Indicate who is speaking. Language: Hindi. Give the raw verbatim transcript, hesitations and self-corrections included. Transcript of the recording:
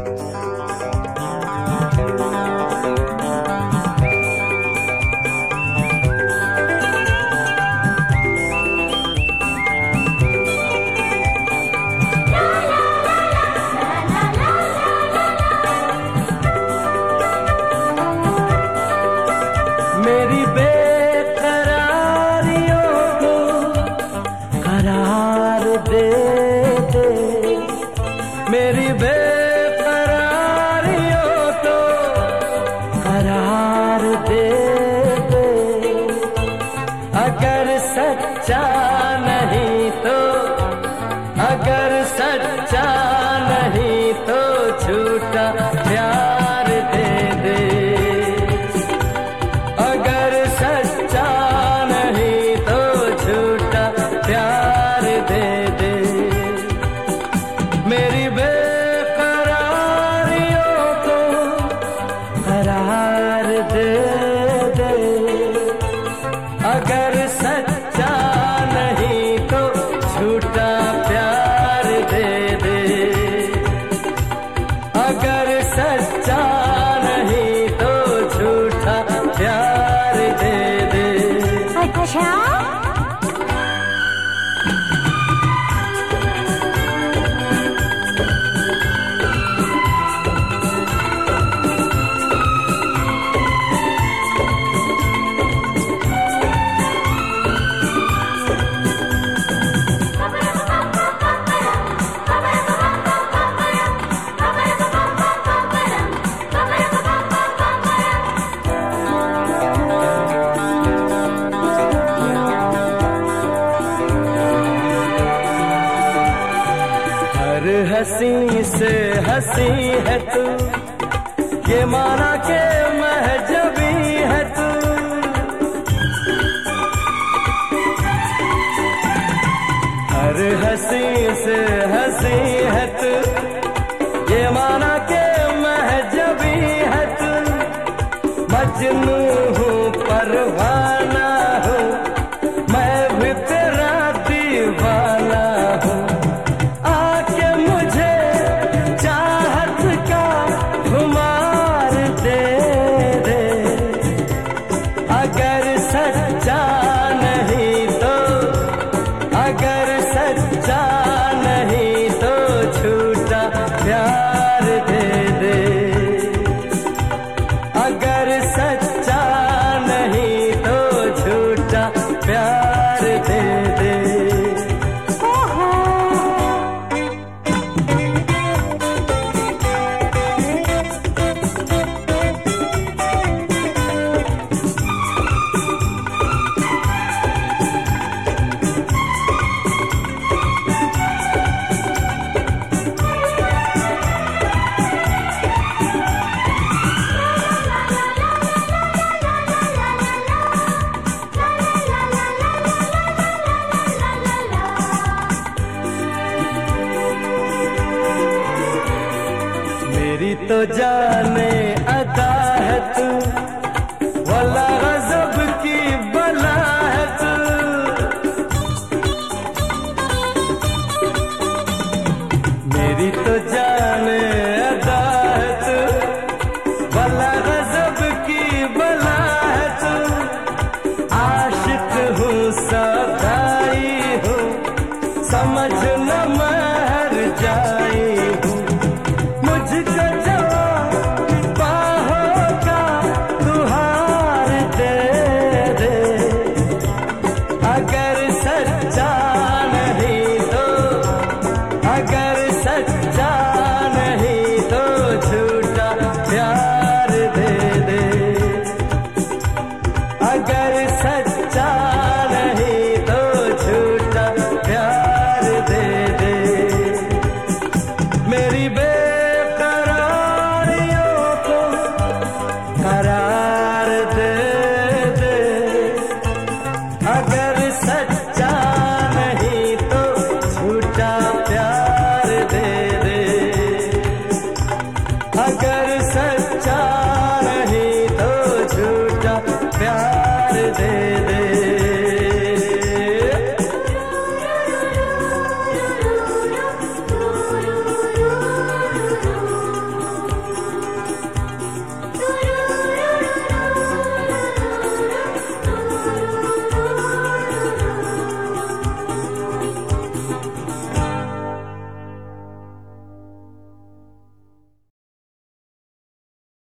Speaker 1: मेरी बेकरारियों को करार दे दे, मेरी बेकरारियों को करार दे दे। अगर सच्चा नहीं तो, अगर सच्चा नहीं तो झूठा प्यार दे दे। अगर सच्चा नहीं तो झूठा प्यार दे दे। मेरी बेकरारियों को करार दे दे। अगर सच्चा नहीं तो झूठा प्यार दे दे। अगर सच्चा नहीं तो झूठा प्यार दे दे।
Speaker 2: अच्छा
Speaker 1: हसी से हसी है तू, ये माना के महजबी है तू। हर हसी से हसी है तू, ये माना के महजबी है तू। मजनू हूँ परवाना हूँ, मैं भी तेरा दीवाना हूँ। अगर सच्चा नहीं तो, अगर सच्चा नहीं तो झूठा प्यार दे दे। अगर सच्चा नहीं तो झूठा प्यार दे दे। मेरी तो जाने अदा है तू, वला गज़ब की बला है तू। मेरी तो जाने अदा है तू, वला गज़ब की बला है तू। आशिक हूँ सदाई हूँ, समझ न मर जाई हूँ। मुझको जवाब बाहों का तुहार दे दे। अगर सच्चा नहीं तो, अगर सच्चा नहीं तो झूठा प्यार दे दे। अगर सच्चा नहीं तो झूठा प्यार दे दे। मेरी बेकरारियों को करार दे दे। अगर सच्चा नहीं तो झूठा प्यार दे दे। अगर